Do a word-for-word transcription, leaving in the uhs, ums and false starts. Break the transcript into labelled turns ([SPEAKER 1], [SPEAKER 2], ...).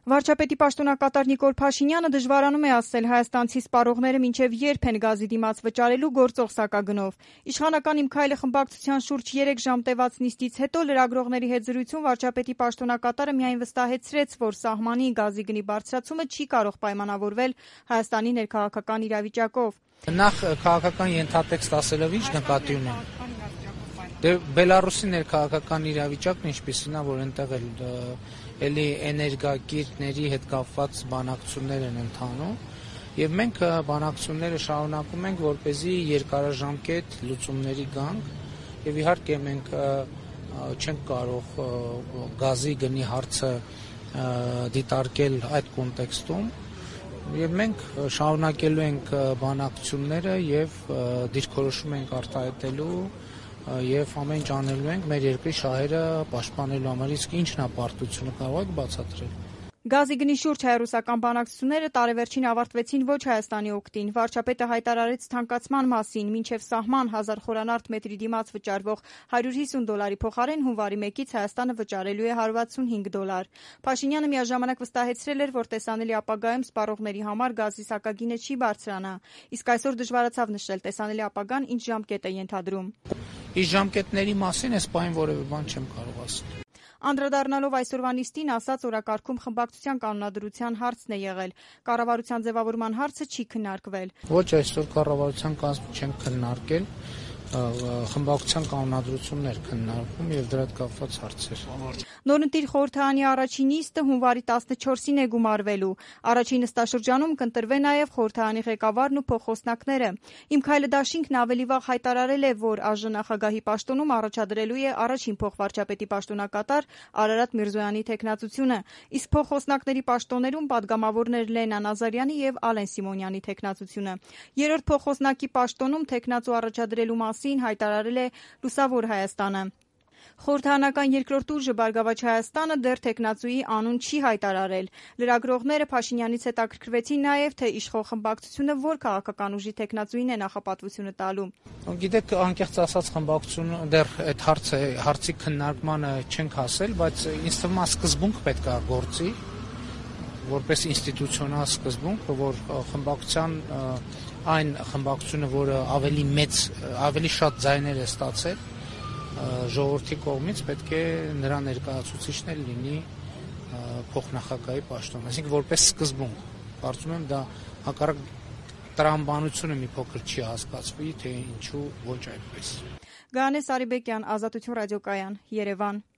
[SPEAKER 1] Վարչապետի պաշտոնակատար Նիկոլ Փաշինյանը դժվարանում է ասել հայաստանցի սպառողները մինչև երբ են գազի դիմաց վճարելու գործող սակագնով։ Իշխանական «Իմ քայլը» խմբակցության շուրջ երեք ժամ տևած նիստից հետո լրագրողների հետ զրույցում վարչապետի պաշտոնակատարը միայն վստահեցրեց, որ սահմանի գազի գնի բարձրացումը չի կարող պայմանավորվել Հայաստանի ներքաղաքական իրավիճակով։
[SPEAKER 2] Նախ քաղաքական ենթատեքստ ասելով ինչ նկատի ունեն։ Դե Բելարուսի ներքաղաքական իրավիճակն ինչպիսին է, որ այնտեղ էլ էլի էներգակիրների հետ կապված բանակցություններ են ընթանում, եւ մենք բանակցությունները շարունակում ենք, որպեսզի երկարաժամկետ լուծումների գանք, եւ իհարկե մենք չենք կարող գազի գնի հարցը դիտարկել այդ կոնտեքստում, եւ մենք շարունակելու ենք բանակցությունները եւ դիրքորոշում ենք արտահայտելու եւ ամեն ինչ անելու ենք մեր երկրի շահերը պաշտպանելու համար, իսկ ինչն է պարտությունը կարող եք բացատրել։
[SPEAKER 1] Գազի գնի շուրջ հայ-ռուսական բանակցությունները տարեվերջին ավարտվեցին ոչ Հայաստանի օգտին։ Վարչապետը հայտարարեց թանկացման մասին, մինչև սահման հազար խորանարդ մետրի դիմաց վճարվող հարյուր հիսուն դոլարի փոխարեն հունվարի մեկից Հայաստանը վճարելու է հարյուր վաթսունհինգ դոլար։ Փաշինյանը միաժամանակ վստահեցրել էր, որ տեսանելի ապագայում սպառողների համար գազի սակագինը չի բարձրանա, իսկ այսօր դժվարացավ նշել տեսանելի ապագան ինչ ժամկետ է ենթադրում։
[SPEAKER 2] Իսկ ժամկետների մասին այս պահին որևէ բան չեմ կարող ասել։
[SPEAKER 1] Անդրադառնալով այսօրվա նիստին, ասաց օրակարգում խմբակցության կանոնադրության հարցն է եղել։ Կառավարության ձևավորման հարցը չի քննարկվել։
[SPEAKER 2] Ոչ, այսօր կառավարության կազմում չենք քննարկել, խմբակցության կանոնադրություններ քննարկվում եւ դրա հետ կապված հարցեր։
[SPEAKER 1] Նորընտիր խորհրդարանի առաջին նիստը հունվարի տասնչորսին է գումարվելու։ Առաջին նստաշրջանում կընտրվեն նաեւ խորհրդարանի ղեկավարն ու փոխխոսնակները։ «Իմ քայլը» դաշինքն ավելի վաղ հայտարարել է, որ ԱԺ նախագահի պաշտոնում առաջադրելու է առաջին փոխվարչապետի պաշտոնակատար Արարատ Միրզոյանի թեկնածությունը, իսկ փոխխոսնակների պաշտոններում պատգամավորներ Լենա Նազարյանի եւ Ալեն Սիմոնյանի թեկնածությունը։ Երրորդ փոխխոսնակի պաշտոնում թեկնածու առաջադրելու մասին հայտարարել է Լուսավոր Հայաստանը։ Խորհրդարանական երկրորդ ուժը Բարգավաճ Հայաստանը դեռ թեկնածուի անուն չի հայտարարել։ Լրագրողները Փաշինյանից հետաքրքրվեցին նաև, թե իշխող խմբակցությունը որ քաղաքական ուժի թեկնածուին է նախապատվությունը տալու։
[SPEAKER 2] Գիտեք, անկեղծ ասած խմբակցությունը դեռ այդ հարցը հարցի քննարկմանը չենք հասել, բայց ինձ թվում է սկզբունք պետք է գործի, որպես ինստիտուցիոնալ սկզբունք, որ խմբակցության այն խմբակցությունը, որը ավելի մեծ, ավելի շատ ձայներ է ստացել ժողովրդի կողմից, պետք է նրա ներկայացուցիչն էլ լինի փոխնախագահի պաշտոնում, այսինքն որպես սկզբունք։ Կարծում եմ դա հակառակ տրամաբանությունը մի փոքր չի հասկացվի, թե ինչու ոչ այդպես։
[SPEAKER 1] Գայանե Սարիբեկյան, Ազատություն ռադիոկայան, Երևան։